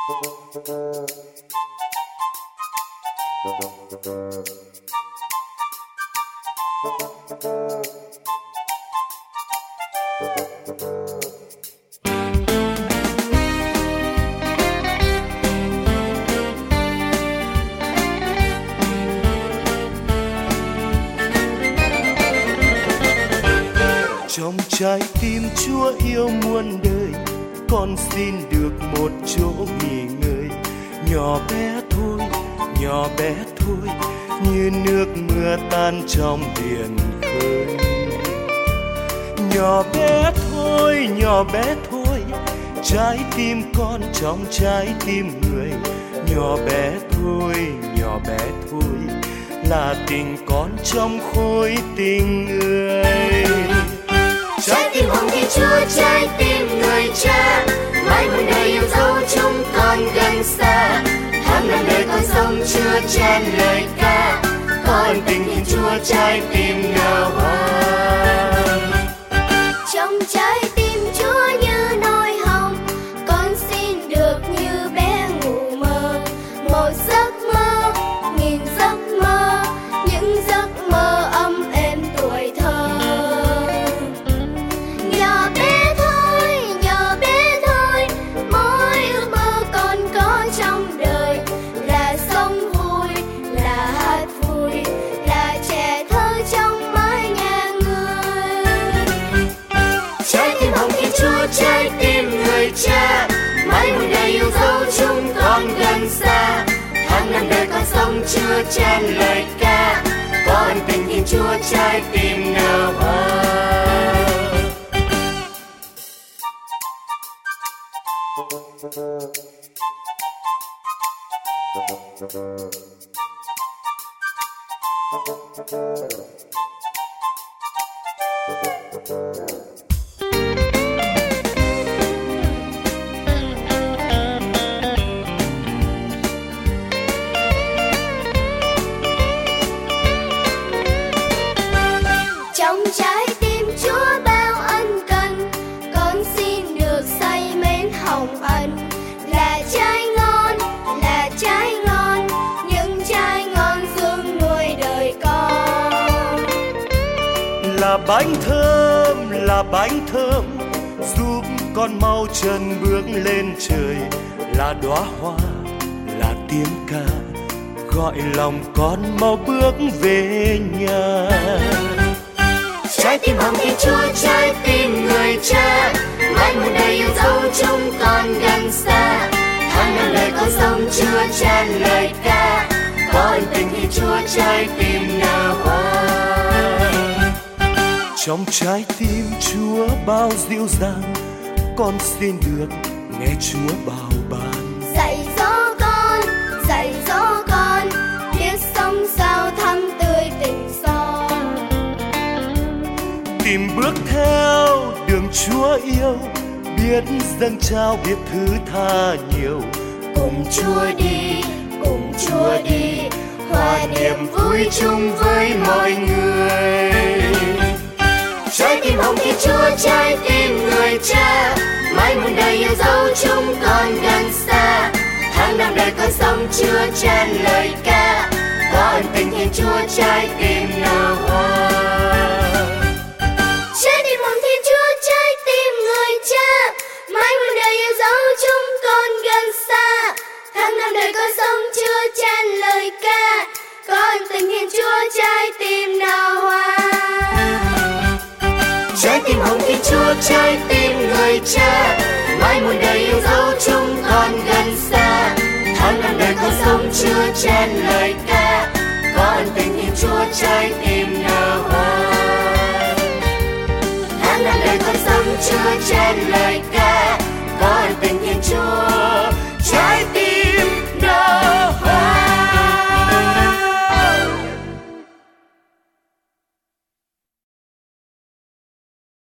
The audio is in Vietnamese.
Trong trái tim Chúa yêu muôn đời, con xin được một chỗ nghỉ ngơi. Nhỏ bé thôi, như nước mưa tan trong biển khơi. Nhỏ bé thôi, trái tim con trong trái tim người. Nhỏ bé thôi, là tình con trong khối tình người. Trái tim hồng Thiên Chúa, trái tim người cha, mãi muôn đời yêu dấu chúng con gần xa. Tháng năm đời con sống chưa chen lời ca, con tình Thiên Chúa trái tim nở hoa. Trong trái tim Chúa như nỗi hồng, con xin được như bé ngủ mơ. Một giấc mơ, nghìn giấc mơ, những giấc mơ ấm êm tuổi thơ. Nhỏ bé thôi, mỗi ước mơ con có trong đời là sống vui, là hát vui, là trẻ thơ trong mái nhà người. Trái tim hồng Thiên Chúa, trái tim người cha, mãi muôn đời yêu dấu chúng con gần xa. Tháng năm đời con sống chưa chen lời ca, con tình Thiên Chúa trái tim nở hoa. Trong trái tim Chúa bao ân cần, con xin được say mến hồng ân. Là trái ngon, những trái ngon dưỡng nuôi đời con. Là bánh thơm giúp con mau chân bước lên trời. Là đóa hoa, là tiếng ca gọi lòng con mau bước về nhà. Trái tim hồng Thiên Chúa, trái tim người cha, mãi muôn đời yêu dấu chúng con gần xa. Tháng năm đời con sống chưa chen lời ca, con tình Thiên Chúa trái tim nở hoa. Trong trái tim Chúa bao dịu dàng, con xin được nghe Chúa bảo ban. Dạy dỗ con, biết sống sao thắm tươi tình son. Tìm bước theo đường Chúa yêu, biết dâng trao biết thứ tha nhiều. Cùng Chúa đi, hòa niềm vui chung với mọi người. Trái tim hồng Thiên Chúa, trái tim người cha, mãi muôn đời yêu dấu chúng con gần xa. Tháng năm đời con sống chưa chen lời ca, con tình Thiên Chúa trái tim nở hoa. Trái tim hồng Thiên Chúa, trái tim người cha, mãi muôn đời yêu dấu chúng con gần xa. Tháng năm đời con sống chưa chen lời ca, con tình Thiên Chúa trái tim nở hoa. Trái tim hồng Thiên Chúa, trái tim người cha, mãi muôn đời yêu dấu chúng con gần xa. Tháng năm đời con sống chưa chen lời ca, con tình Thiên Chúa trái tim nở hoa. Tháng năm đời con sống chưa chen lời ca, con tình